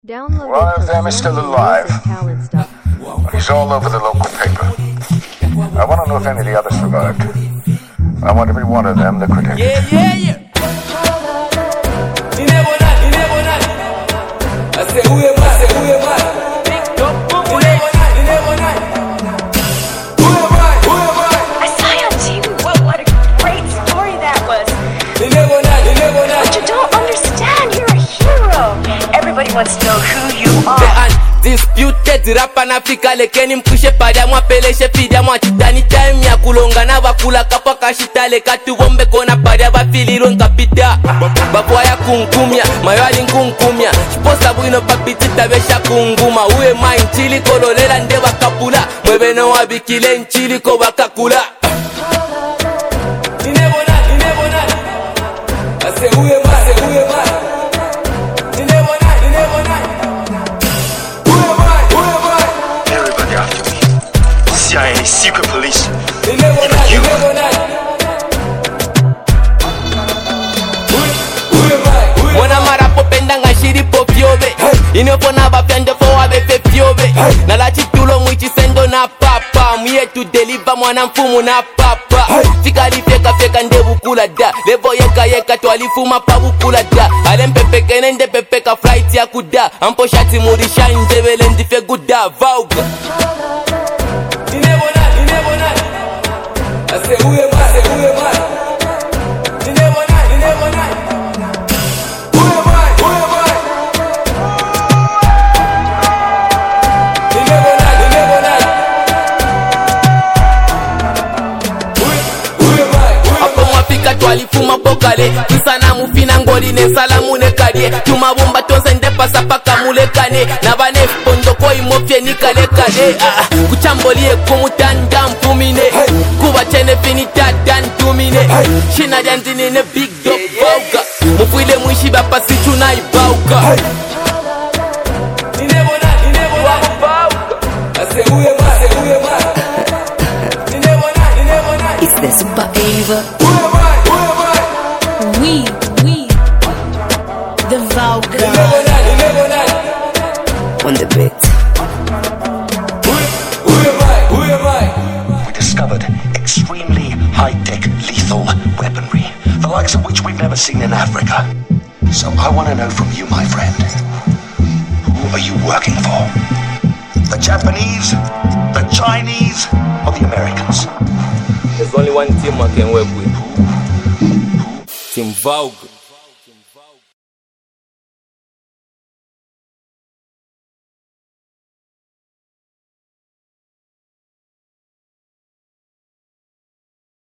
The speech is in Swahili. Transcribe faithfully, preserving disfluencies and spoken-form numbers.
One of them is still alive. He's all over the local paper. I want to know if any of the others survived. I want every one of them the critic. Yeah, yeah, yeah. You never know, you never know. I say, who am I? I say, who am I? You never know, you never know. Who am I? Who am I? I saw you on T V. What, what a great story that was. You never know, you never know. But you don't understand. You're a hero. Everybody wants to know who you are. Disputed rapa na Afrika lekeni mkushe padia mwapeleshe fidia mwachitani time ya kulonga na wakula kapa kashitale katu wombe kona padia wafiliro nkapita Bapwa ya kunkumya, mayali nkunkumya Shiposa buino papiti tabesha kunguma Uwe ma nchili kololela nde wakapula Mwebe no wabikile nchili ko wakakula Inebona, inebona I say uwe ma, I say uwe ma Inebona, inebona C I A, secret police. You. Mwana marapo pendanga shiri po fiove Inofona bafyande fo wabefe fiove Nala chitulo mwichi sendo na papa Mye tu deliver mwana mfumu na papa Fika li feka feka nde bukula da Levo yeka yeka tualifuma pa bukula da Ale mpepeke nende pepeka flight ya kuda Ampo shati murisha njebele ndife guda Vauga Inebona, inebona I say who am I, I say who am I Inebona, inebona Who am I, who am I Inebona, inebona Who, who am I, who am I Apo mwafika tualifuma pokale Tusana mufina ngoli ne salamu ne kadie Tumabumba tonse nde pasa paka mulekane Nabane fondo koi mofye nikale kade Kuchambolie kumutanda mpumine Kuba chene finita dan tumine Shina janzini ne big dog bauka Mufwile mwishi bapa situ na ibauka Inebona, inebona I say who am I, I say who am I Inebona, inebona It's the Super Ava. Who am I, who am I We, we The Vauga Inebona, inebona on the beat. We discovered extremely high-tech lethal weaponry, the likes of which we've never seen in Africa. So I want to know from you, my friend, who are you working for? The Japanese, the Chinese, or the Americans? There's only one team I can work with. Team Vauga.